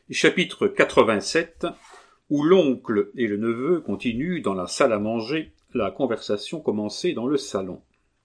Chapitre 87, où l'oncle et le neveu continuent dans la salle à manger la conversation commencée dans le salon.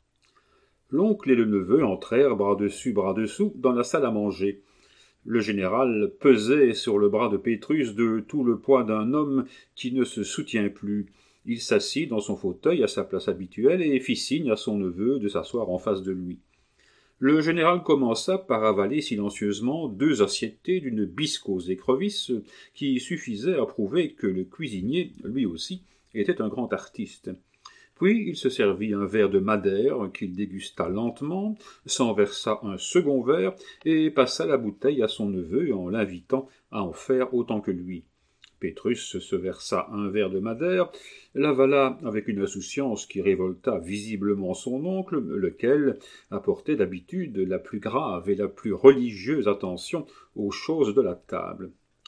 L'oncle et le neveu entrèrent bras dessus bras dessous dans la salle à manger. Le général pesait sur le bras de Pétrus de tout le poids d'un homme qui ne se soutient plus. Il s'assit dans son fauteuil à sa place habituelle et fit signe à son neveu de s'asseoir en face de lui. Le général commença par avaler silencieusement 2 assiettées d'une bisque écrevisses qui suffisaient à prouver que le cuisinier, lui aussi, était un grand artiste. Puis il se servit un verre de madère qu'il dégusta lentement, s'en versa un second verre et passa la bouteille à son neveu en l'invitant à en faire autant que lui. Pétrus se versa un verre de madère, l'avala avec une insouciance qui révolta visiblement son oncle, lequel apportait d'habitude la plus grave et la plus religieuse attention aux choses de la table.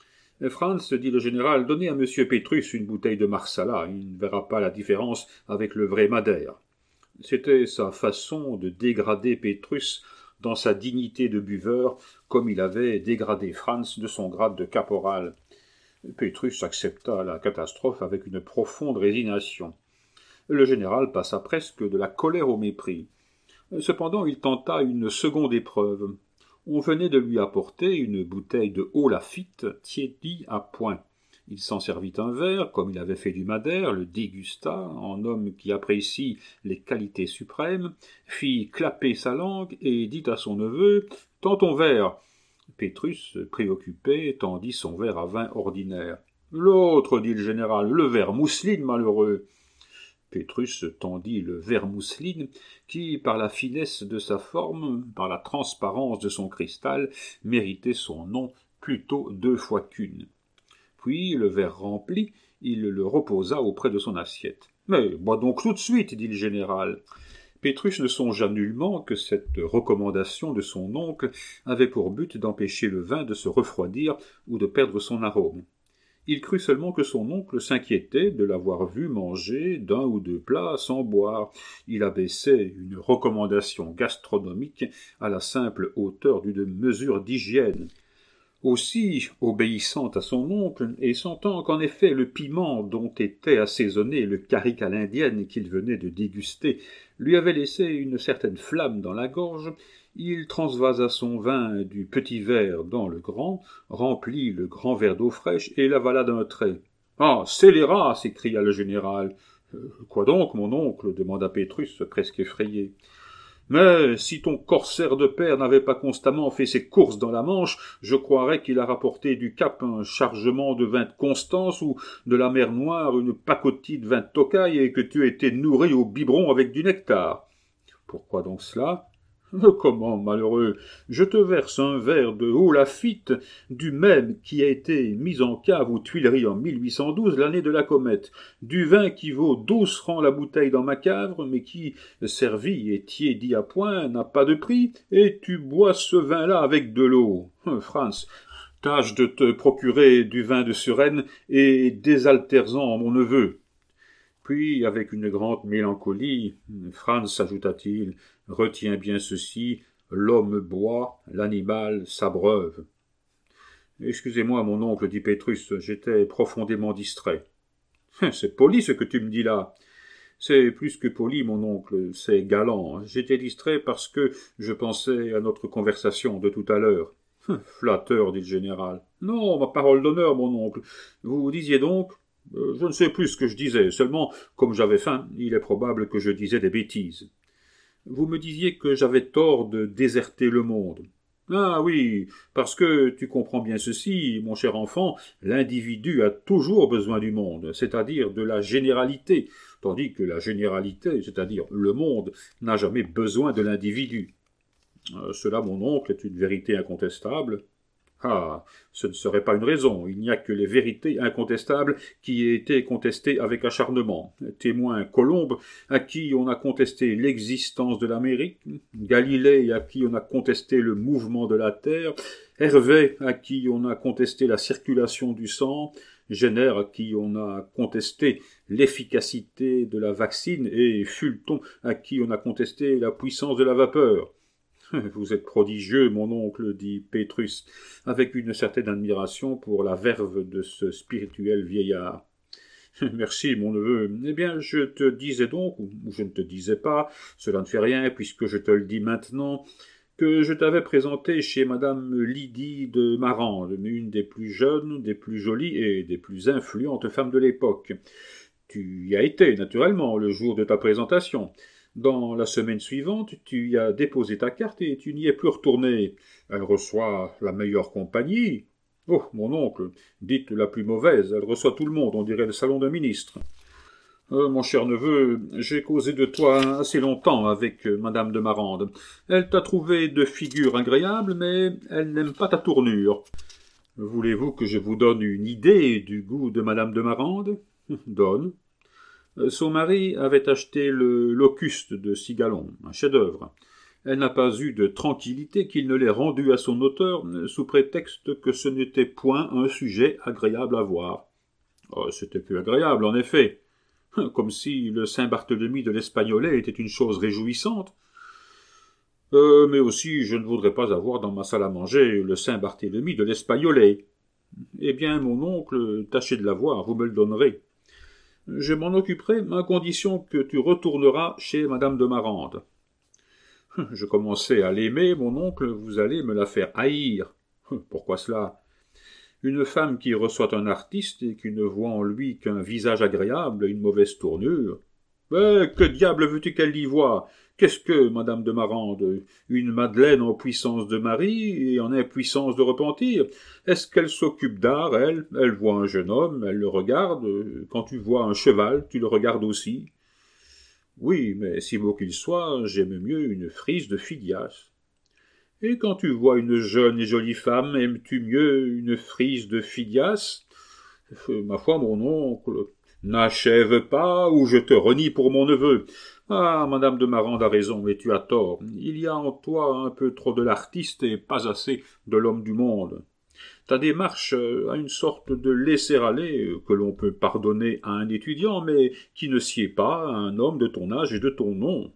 « Franz, dit le général, donnez à M. Pétrus une bouteille de Marsala, il ne verra pas la différence avec le vrai madère. » C'était sa façon de dégrader Pétrus dans sa dignité de buveur, comme il avait dégradé Franz de son grade de caporal. Pétrus accepta la catastrophe avec une profonde résignation. Le général passa presque de la colère au mépris. Cependant, il tenta une seconde épreuve. On venait de lui apporter une bouteille de haut Lafitte tiédie à point. Il s'en servit un verre, comme il avait fait du madère, le dégusta, en homme qui apprécie les qualités suprêmes, fit clapper sa langue et dit à son neveu « Tends ton verre !» Pétrus, préoccupé, tendit son verre à vin ordinaire. « L'autre, dit le général, le verre mousseline, malheureux !» Pétrus tendit le verre mousseline, qui, par la finesse de sa forme, par la transparence de son cristal, méritait son nom plutôt 2 fois qu'une. Puis, le verre rempli, il le reposa auprès de son assiette. « Mais bois donc tout de suite, dit le général. » Pétrus ne songea nullement que cette recommandation de son oncle avait pour but d'empêcher le vin de se refroidir ou de perdre son arôme. Il crut seulement que son oncle s'inquiétait de l'avoir vu manger d'1 ou 2 plats sans boire. Il abaissait une recommandation gastronomique à la simple hauteur d'une mesure d'hygiène. Aussi, obéissant à son oncle, et sentant qu'en effet le piment dont était assaisonné le carrick à l'indienne qu'il venait de déguster lui avait laissé une certaine flamme dans la gorge, il transvasa son vin du petit verre dans le grand, remplit le grand verre d'eau fraîche et l'avala d'un trait. « Ah, scélérat !» s'écria le général. « Quoi donc, mon oncle ?» demanda Pétrus, presque effrayé. « Mais si ton corsaire de père n'avait pas constamment fait ses courses dans la Manche, je croirais qu'il a rapporté du Cap un chargement de vin de Constance ou de la mer Noire une pacotille de vin de Tocaille et que tu étais nourri au biberon avec du nectar. » « Pourquoi donc cela ? » « Comment, malheureux, je te verse un verre de haut Lafitte, du même qui a été mis en cave aux Tuileries en 1812, l'année de la comète, du vin qui vaut 12 francs la bouteille dans ma cave, mais qui, servi et tiédi à point, n'a pas de prix, et tu bois ce vin-là avec de l'eau. Franz, tâche de te procurer du vin de Suresnes et désaltère-en mon neveu. » Puis, avec une grande mélancolie, Franz, ajouta-t-il, « retiens bien ceci, l'homme boit, l'animal s'abreuve. » « Excusez-moi, mon oncle, dit Pétrus, j'étais profondément distrait. »« C'est poli ce que tu me dis là. »« C'est plus que poli, mon oncle, c'est galant. J'étais distrait parce que je pensais à notre conversation de tout à l'heure. »« Flatteur, dit le général. »« Non, ma parole d'honneur, mon oncle. Vous disiez donc... » Je ne sais plus ce que je disais, seulement, comme j'avais faim, il est probable que je disais des bêtises. Vous me disiez que j'avais tort de déserter le monde. Ah oui, parce que tu comprends bien ceci, mon cher enfant, l'individu a toujours besoin du monde, c'est-à-dire de la généralité, tandis que la généralité, c'est-à-dire le monde, n'a jamais besoin de l'individu. Cela, mon oncle, est une vérité incontestable. Ah, ce ne serait pas une raison, il n'y a que les vérités incontestables qui aient été contestées avec acharnement. Témoin Colombe, à qui on a contesté l'existence de l'Amérique, Galilée, à qui on a contesté le mouvement de la Terre, Hervé, à qui on a contesté la circulation du sang, Jenner, à qui on a contesté l'efficacité de la vaccine, et Fulton, à qui on a contesté la puissance de la vapeur. Vous êtes prodigieux, mon oncle, dit Pétrus, avec une certaine admiration pour la verve de ce spirituel vieillard. Merci, mon neveu. Eh bien, je te disais donc, ou je ne te disais pas, cela ne fait rien, puisque je te le dis maintenant, que je t'avais présenté chez madame Lydie de Marande, une des plus jeunes, des plus jolies et des plus influentes femmes de l'époque. Tu y as été, naturellement, le jour de ta présentation. Dans la semaine suivante, tu y as déposé ta carte et tu n'y es plus retourné. Elle reçoit la meilleure compagnie. Oh, mon oncle, dites la plus mauvaise, elle reçoit tout le monde, on dirait le salon d'un ministre. Mon cher neveu, j'ai causé de toi assez longtemps avec madame de Marande. Elle t'a trouvé de figure agréable, mais elle n'aime pas ta tournure. Voulez-vous que je vous donne une idée du goût de madame de Marande? Donne. Son mari avait acheté le Locuste de Cigalon, un chef-d'œuvre. Elle n'a pas eu de tranquillité qu'il ne l'ait rendu à son auteur sous prétexte que ce n'était point un sujet agréable à voir. Oh, c'était plus agréable, en effet. Comme si le Saint-Barthélemy de l'Espagnolet était une chose réjouissante. Mais aussi, je ne voudrais pas avoir dans ma salle à manger le Saint-Barthélemy de l'Espagnolet. Eh bien, mon oncle, tâchez de l'avoir, vous me le donnerez. Je m'en occuperai à condition que tu retourneras chez madame de Marande. Je commençais à l'aimer, mon oncle, vous allez me la faire haïr. Pourquoi cela? Une femme qui reçoit un artiste et qui ne voit en lui qu'un visage agréable et une mauvaise tournure. Mais que diable veux-tu qu'elle y voie? Qu'est-ce que, madame de Marande? Une Madeleine en puissance de mari et en impuissance de repentir? Est-ce qu'elle s'occupe d'art, elle? Elle voit un jeune homme, elle le regarde. Quand tu vois un cheval, tu le regardes aussi. Oui, mais si beau qu'il soit, j'aime mieux une frise de Phidias. Et quand tu vois une jeune et jolie femme, aimes-tu mieux une frise de Phidias? Ma foi, mon oncle, n'achève pas, ou je te renie pour mon neveu. Ah, madame de Marande a raison, mais tu as tort. Il y a en toi un peu trop de l'artiste et pas assez de l'homme du monde. Ta démarche a une sorte de laisser-aller que l'on peut pardonner à un étudiant, mais qui ne sied pas à un homme de ton âge et de ton nom.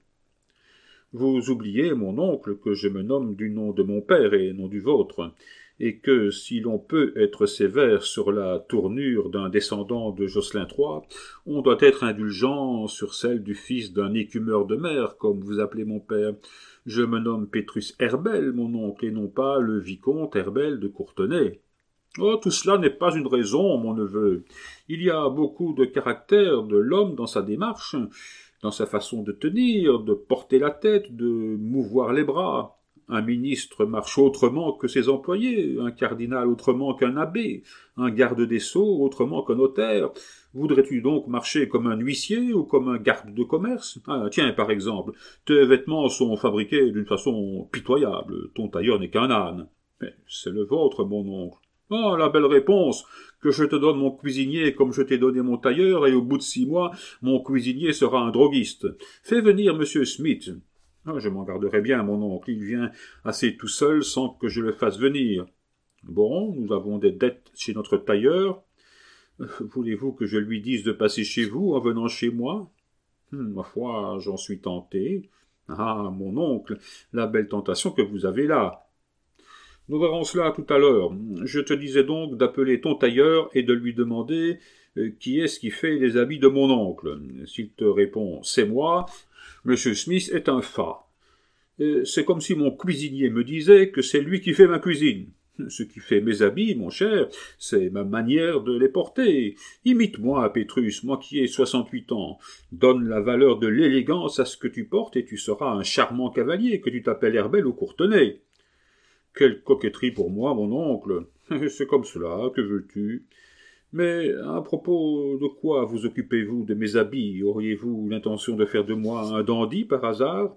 Vous oubliez, mon oncle, que je me nomme du nom de mon père et non du vôtre, et que si l'on peut être sévère sur la tournure d'un descendant de Jocelyn III, on doit être indulgent sur celle du fils d'un écumeur de mer, comme vous appelez mon père. Je me nomme Pétrus Herbel, mon oncle, et non pas le vicomte Herbel de Courtenay. Oh, tout cela n'est pas une raison, mon neveu. Il y a beaucoup de caractère de l'homme dans sa démarche, dans sa façon de tenir, de porter la tête, de mouvoir les bras. Un ministre marche autrement que ses employés, un cardinal autrement qu'un abbé, un garde des sceaux autrement qu'un notaire. Voudrais-tu donc marcher comme un huissier ou comme un garde de commerce? Tiens, par exemple, tes vêtements sont fabriqués d'une façon pitoyable, ton tailleur n'est qu'un âne. Mais c'est le vôtre, mon oncle. Ah, la belle réponse, que je te donne mon cuisinier comme je t'ai donné mon tailleur, et au bout de 6 mois, mon cuisinier sera un droguiste. Fais venir monsieur Smith. Je m'en garderai bien, mon oncle, il vient assez tout seul sans que je le fasse venir. Bon, nous avons des dettes chez notre tailleur. Voulez-vous que je lui dise de passer chez vous en venant chez moi? Ma foi, j'en suis tenté. Ah, mon oncle, la belle tentation que vous avez là. Nous verrons cela tout à l'heure. Je te disais donc d'appeler ton tailleur et de lui demander qui est-ce qui fait les habits de mon oncle. S'il te répond « c'est moi », Monsieur Smith est un fat. C'est comme si mon cuisinier me disait que c'est lui qui fait ma cuisine. Ce qui fait mes habits, mon cher, c'est ma manière de les porter. Imite-moi, Pétrus, moi qui ai 68 ans. Donne la valeur de l'élégance à ce que tu portes et tu seras un charmant cavalier, que tu t'appelles Herbel ou Courtenay. Quelle coquetterie pour moi, mon oncle. C'est comme cela, que veux-tu? Mais à propos de quoi vous occupez-vous de mes habits? Auriez-vous l'intention de faire de moi un dandy par hasard?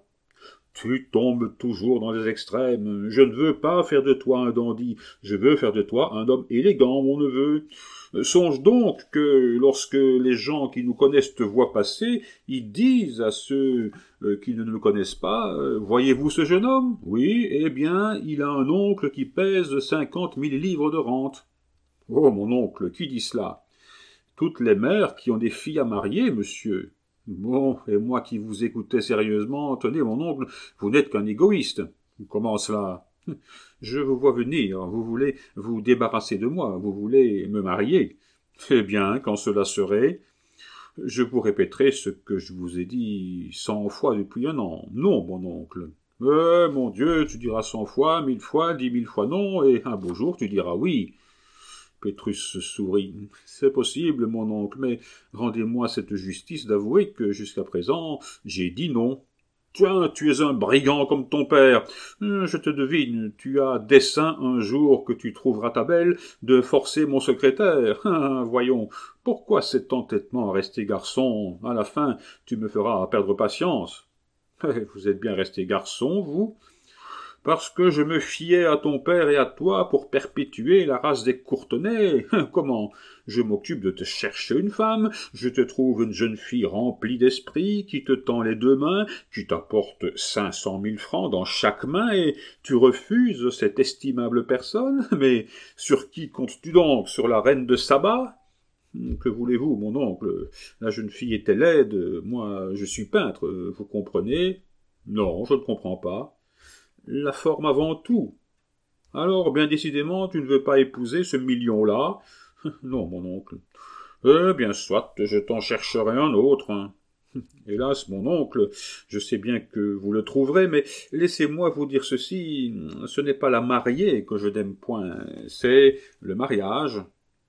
Tu tombes toujours dans les extrêmes. Je ne veux pas faire de toi un dandy. Je veux faire de toi un homme élégant, mon neveu. Songe donc que lorsque les gens qui nous connaissent te voient passer, ils disent à ceux qui ne nous connaissent pas, voyez-vous ce jeune homme? Oui, eh bien, il a un oncle qui pèse 50 000 livres de rente. Oh, mon oncle, qui dit cela? Toutes les mères qui ont des filles à marier, monsieur. Bon, et moi qui vous écoutais sérieusement, tenez, mon oncle, vous n'êtes qu'un égoïste. Comment cela? Je vous vois venir, vous voulez vous débarrasser de moi, vous voulez me marier. Eh bien, quand cela serait, je vous répéterai ce que je vous ai dit 100 fois depuis un an. Non, mon oncle. Mon Dieu, tu diras 100 fois, 1000 fois, 10 000 fois non, et un beau jour tu diras oui. Pétrus sourit. C'est possible, mon oncle, mais rendez-moi cette justice d'avouer que jusqu'à présent j'ai dit non. Tiens, tu es un brigand comme ton père. Je te devine, tu as dessein un jour que tu trouveras ta belle de forcer mon secrétaire. Voyons, pourquoi cet entêtement à rester garçon? À la fin, tu me feras perdre patience. Vous êtes bien resté garçon, vous? Parce que je me fiais à ton père et à toi pour perpétuer la race des Courtenay. Comment? Je m'occupe de te chercher une femme, je te trouve une jeune fille remplie d'esprit, qui te tend les deux mains, qui t'apporte 500 000 francs dans chaque main, et tu refuses cette estimable personne? Mais sur qui comptes-tu donc? Sur la reine de Saba? Que voulez-vous, mon oncle? La jeune fille était laide, moi je suis peintre, vous comprenez? Non, je ne comprends pas. La forme avant tout. Alors, bien décidément, tu ne veux pas épouser ce million-là? Non, mon oncle. Eh bien, soit, je t'en chercherai un autre. Hein. Hélas, mon oncle, je sais bien que vous le trouverez, mais laissez-moi vous dire ceci, ce n'est pas la mariée que je n'aime point, c'est le mariage.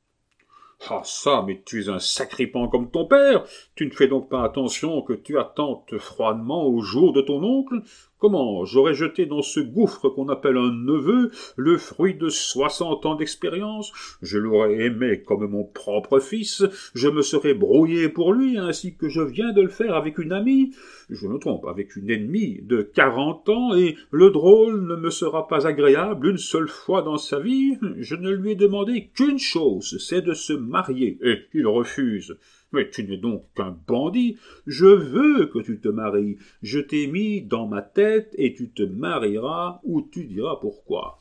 Ah ça, mais tu es un sacripant comme ton père. Tu ne fais donc pas attention que tu attentes froidement au jour de ton oncle? Comment? J'aurais jeté dans ce gouffre qu'on appelle un neveu le fruit de 60 ans d'expérience? Je l'aurais aimé comme mon propre fils. Je me serais brouillé pour lui, ainsi que je viens de le faire avec une amie. Je me trompe, avec une ennemie de 40 ans, et le drôle ne me sera pas agréable une seule fois dans sa vie. Je ne lui ai demandé qu'une chose, c'est de se marier, et il refuse. Mais tu n'es donc qu'un bandit. Je veux que tu te maries. Je t'ai mis dans ma tête et tu te marieras ou tu diras pourquoi.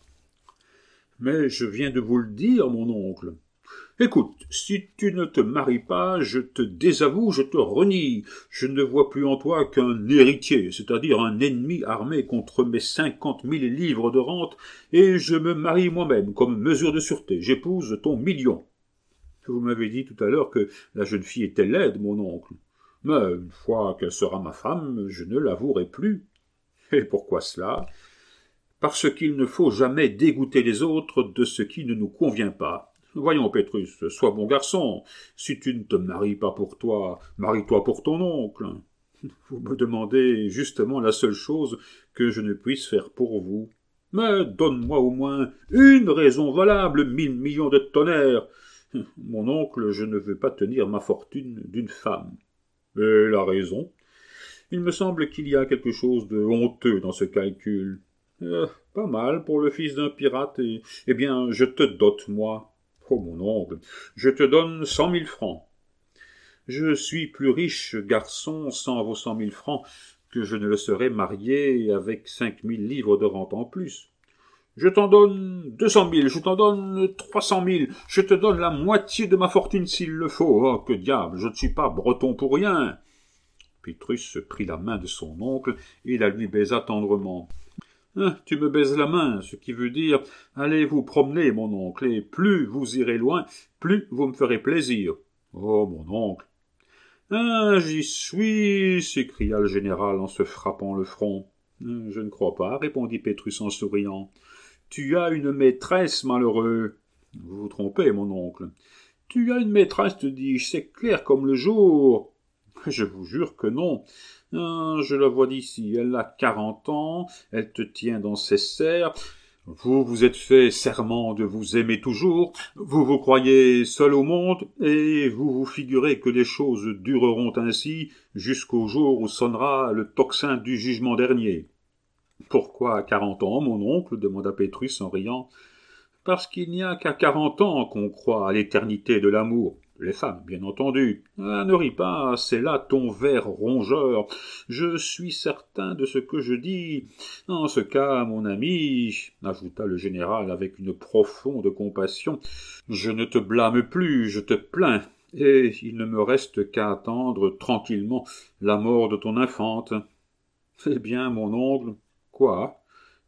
Mais je viens de vous le dire, mon oncle. Écoute, si tu ne te maries pas, je te désavoue, je te renie. Je ne vois plus en toi qu'un héritier, c'est-à-dire un ennemi armé contre mes 50 000 livres de rente, et je me marie moi-même comme mesure de sûreté. J'épouse ton million. Vous m'avez dit tout à l'heure que la jeune fille était laide, mon oncle. Mais une fois qu'elle sera ma femme, je ne l'avouerai plus. Et pourquoi cela? Parce qu'il ne faut jamais dégoûter les autres de ce qui ne nous convient pas. Voyons, Pétrus, sois bon garçon. Si tu ne te maries pas pour toi, marie-toi pour ton oncle. Vous me demandez justement la seule chose que je ne puisse faire pour vous. Mais donne-moi au moins une raison valable, 1000 millions de tonnerres. Mon oncle, je ne veux pas tenir ma fortune d'une femme. Et la raison? Il me semble qu'il y a quelque chose de honteux dans ce calcul. Pas mal pour le fils d'un pirate, eh bien, je te dote, moi. Oh, mon oncle, je te donne 100 000 francs. Je suis plus riche, garçon, sans vos 100 000 francs, que je ne le serais marié avec 5 000 livres de rente en plus. Je t'en donne 200 000, je t'en donne 300 000, je te donne la moitié de ma fortune s'il le faut. Oh, que diable, je ne suis pas breton pour rien. Pétrus prit la main de son oncle et la lui baisa tendrement. Tu me baises la main, ce qui veut dire « Allez vous promener, mon oncle, et plus vous irez loin, plus vous me ferez plaisir. » Oh, mon oncle. J'y suis, s'écria le général en se frappant le front. Je ne crois pas, répondit Pétrus en souriant. Tu as une maîtresse, malheureux. Vous vous trompez, mon oncle. Tu as une maîtresse, te dis-je, c'est clair comme le jour. Je vous jure que non. Je la vois d'ici, elle a 40 ans, elle te tient dans ses serres. Vous vous êtes fait serment de vous aimer toujours, vous vous croyez seul au monde, et vous vous figurez que les choses dureront ainsi jusqu'au jour où sonnera le tocsin du jugement dernier. Pourquoi à 40 ans, mon oncle? Demanda Pétrus en riant. Parce qu'il n'y a qu'à 40 ans qu'on croit à l'éternité de l'amour. Les femmes, bien entendu. Ne ris pas, c'est là ton vers rongeur. Je suis certain de ce que je dis. En ce cas, mon ami, ajouta le général avec une profonde compassion, je ne te blâme plus, je te plains, et il ne me reste qu'à attendre tranquillement la mort de ton infante. Eh bien, mon oncle, quoi?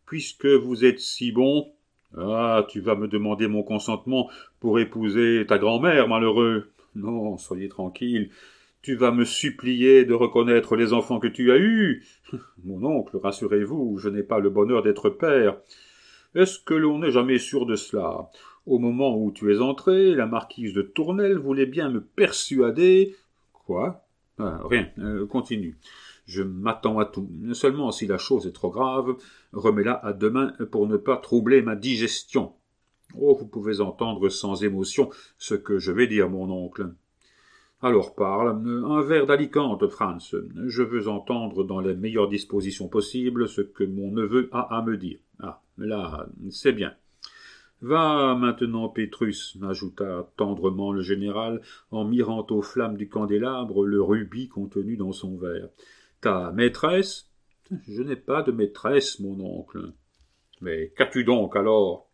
puisque vous êtes si bon. Ah, tu vas me demander mon consentement pour épouser ta grand-mère, malheureux. Non, soyez tranquille. Tu vas me supplier de reconnaître les enfants que tu as eus. Mon oncle, rassurez-vous, je n'ai pas le bonheur d'être père. Est-ce que l'on n'est jamais sûr de cela? Au moment où tu es entré, la marquise de Tournelle voulait bien me persuader... Quoi? Rien, continue. Je m'attends à tout. Seulement, si la chose est trop grave, remets-la à demain pour ne pas troubler ma digestion. Oh, vous pouvez entendre sans émotion ce que je vais dire, mon oncle. Alors parle, un verre d'Alicante, Franz. Je veux entendre dans les meilleures dispositions possibles ce que mon neveu a à me dire. Ah, là, c'est bien. Va maintenant, Pétrus, ajouta tendrement le général en mirant aux flammes du candélabre le rubis contenu dans son verre. Ta maîtresse? Je n'ai pas de maîtresse, mon oncle. Mais qu'as-tu donc alors?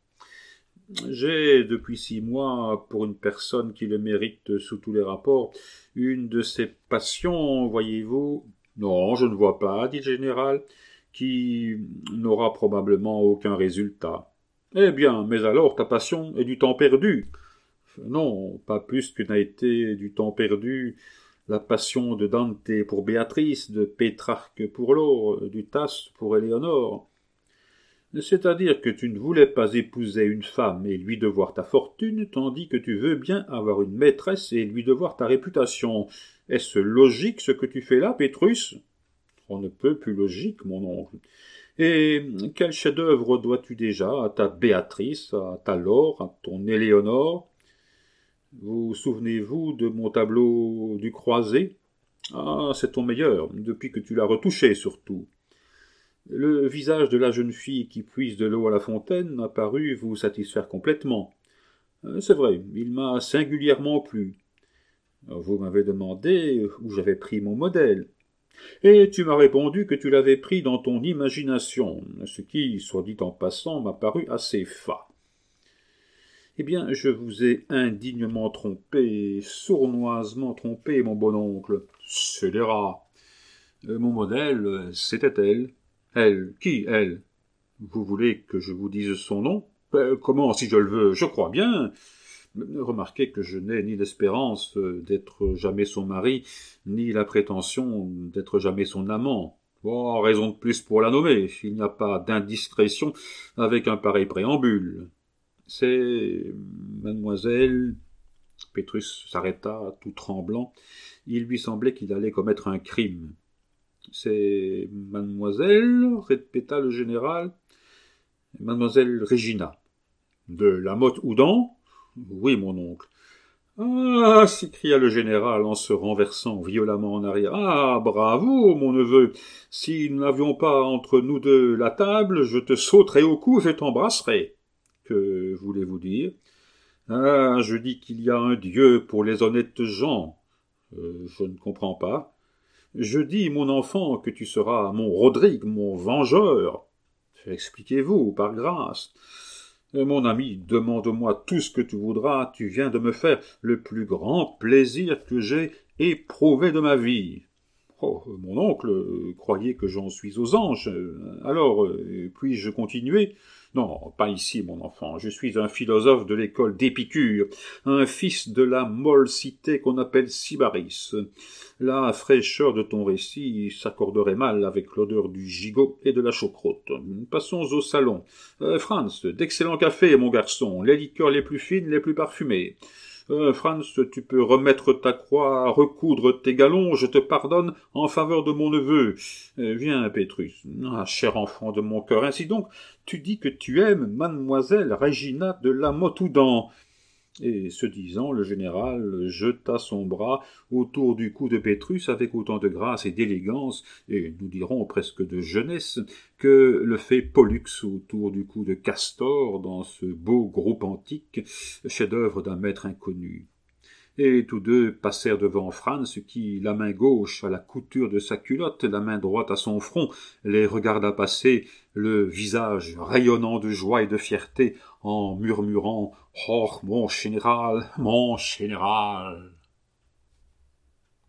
J'ai, depuis 6 mois, pour une personne qui le mérite sous tous les rapports, une de ces passions, voyez-vous. Non, je ne vois pas, dit le général, qui n'aura probablement aucun résultat. Eh bien, mais alors ta passion est du temps perdu. Non, pas plus que n'a été du temps perdu la passion de Dante pour Béatrice, de Pétrarque pour Laure, du Tasse pour Éléonore. C'est-à-dire que tu ne voulais pas épouser une femme et lui devoir ta fortune, tandis que tu veux bien avoir une maîtresse et lui devoir ta réputation. Est-ce logique ce que tu fais là, Pétrus? On ne peut plus logique, mon oncle. Et quel chef-d'œuvre dois-tu déjà à ta Béatrice, à ta Laure, à ton Éléonore? Vous souvenez-vous de mon tableau du Croisé? Ah, c'est ton meilleur, depuis que tu l'as retouché surtout. Le visage de la jeune fille qui puise de l'eau à la fontaine a paru vous satisfaire complètement. C'est vrai, il m'a singulièrement plu. Vous m'avez demandé où j'avais pris mon modèle. Et tu m'as répondu que tu l'avais pris dans ton imagination, ce qui, soit dit en passant, m'a paru assez fat. Eh bien, je vous ai indignement trompé, sournoisement trompé, mon bon oncle. Scélérat. Mon modèle, c'était elle. Elle? Qui, elle? Vous voulez que je vous dise son nom? Comment, si je le veux? Je crois bien. Remarquez que je n'ai ni l'espérance d'être jamais son mari, ni la prétention d'être jamais son amant. Oh, raison de plus pour la nommer. Il n'y a pas d'indiscrétion avec un pareil préambule. C'est mademoiselle... Pétrus s'arrêta, tout tremblant. Il lui semblait qu'il allait commettre un crime. C'est mademoiselle, répéta le général. Mademoiselle Régina. De la Motte-Houdan? Oui, mon oncle. Ah, s'écria le général en se renversant violemment en arrière. Ah, bravo, mon neveu. Si nous n'avions pas entre nous deux la table, je te sauterais au cou et je t'embrasserais. Que voulez-vous dire? Ah, je dis qu'il y a un Dieu pour les honnêtes gens. Je ne comprends pas. Je dis, mon enfant, que tu seras mon Rodrigue, mon vengeur. Expliquez-vous, par grâce. Mon ami, demande-moi tout ce que tu voudras, tu viens de me faire le plus grand plaisir que j'ai éprouvé de ma vie. Oh, mon oncle, croyez que j'en suis aux anges. Alors, puis-je continuer? Non, pas ici, mon enfant. Je suis un philosophe de l'école d'Épicure, un fils de la molle cité qu'on appelle Sybaris. La fraîcheur de ton récit s'accorderait mal avec l'odeur du gigot et de la choucroute. Passons au salon. Franz, d'excellent café, mon garçon, les liqueurs les plus fines, les plus parfumées. Franz, tu peux remettre ta croix, recoudre tes galons, je te pardonne en faveur de mon neveu. Viens, Pétrus. Ah, cher enfant de mon cœur, ainsi donc, tu dis que tu aimes mademoiselle Régina de la Motte-Houdan. Et ce disant, le général jeta son bras autour du cou de Pétrus avec autant de grâce et d'élégance, et nous dirons presque de jeunesse, que le fait Pollux autour du cou de Castor dans ce beau groupe antique, chef-d'œuvre d'un maître inconnu. Et tous deux passèrent devant Franz qui, la main gauche à la couture de sa culotte, la main droite à son front, les regarda passer, le visage rayonnant de joie et de fierté, en murmurant « Oh, mon général, mon général !»